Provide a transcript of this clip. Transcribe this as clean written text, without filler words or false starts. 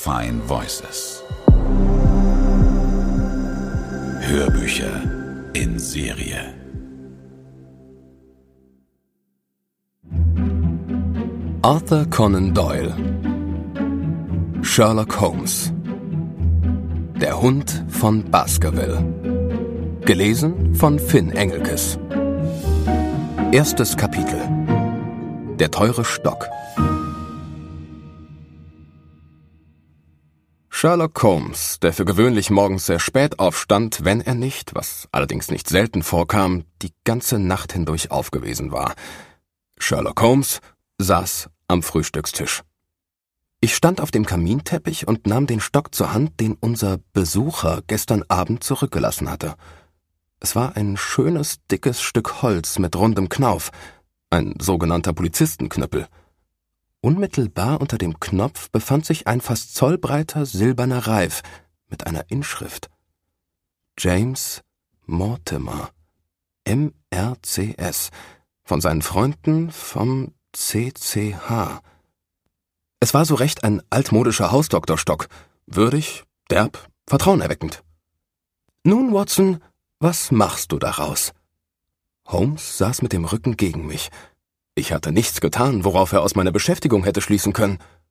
Fine Voices. Hörbücher in Serie. Arthur Conan Doyle. Sherlock Holmes. Der Hund von Baskerville. Gelesen von Finn Engelkes. Erstes Kapitel. Der teure Stock. Sherlock Holmes, der für gewöhnlich morgens sehr spät aufstand, wenn er nicht, was allerdings nicht selten vorkam, die ganze Nacht hindurch aufgewesen war. Sherlock Holmes saß am Frühstückstisch. Ich stand auf dem Kaminteppich und nahm den Stock zur Hand, den unser Besucher gestern Abend zurückgelassen hatte. Es war ein schönes, dickes Stück Holz mit rundem Knauf, ein sogenannter Polizistenknüppel. Unmittelbar unter dem Knopf befand sich ein fast zollbreiter silberner Reif mit einer Inschrift. James Mortimer, M.R.C.S., von seinen Freunden vom C.C.H. Es war so recht ein altmodischer Hausdoktorstock, würdig, derb, vertrauenerweckend. »Nun, Watson, was machst du daraus?« Holmes saß mit dem Rücken gegen mich. Ich hatte nichts getan, worauf er aus meiner Beschäftigung hätte schließen können.